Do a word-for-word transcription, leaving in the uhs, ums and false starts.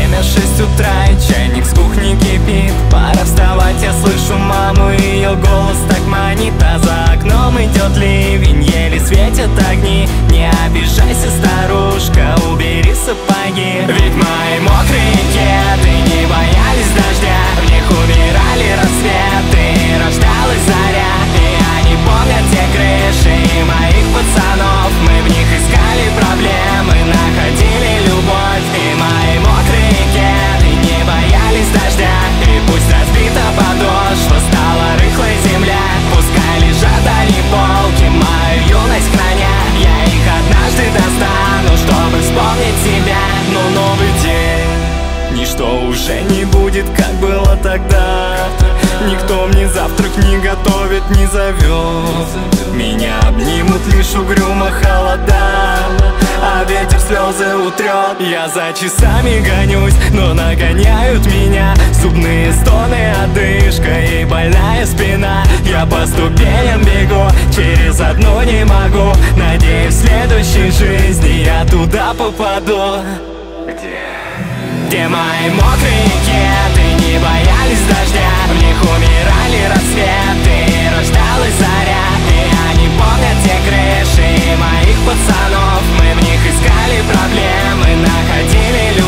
время шесть утра, и чайник с кухни кипит. Пора вставать, я слышу маму, ее голос так манит. А за окном идет ливень, еле светят огни. Не обижайся, старушка, убери сапоги. Ведь мои мокрые кеды не боялись дождя, в них умирали рассветы, рождалась заря. И они помнят те крыши и моих пацанов. Мы в них искали проблемы, находили любовь. И мои мокрые кеды не боялись дождя. И пусть разбита подошва, стала рыхлой земля, пускай лежат они полки, мою юность храня. Я их однажды достану, чтобы вспомнить себя. Но новый день, ничто уже не будет, как было тогда. Никто мне завтрак не готовит, не зовет. Меня обнимут лишь угрюмо холода, а ветер слезы утрет. Я за часами гонюсь, но нагоняют меня зубные стоны, одышка и больная спина. Я по ступеням бегу, через одну не могу. Надеюсь, в следующей жизни я туда попаду. Где? Где мои мокрые кеды не боялись дождя, в них умирали рассветы, рождалась заря. И они помнят те крыши и моих пацанов. Мы в них искали проблемы, находили любовь.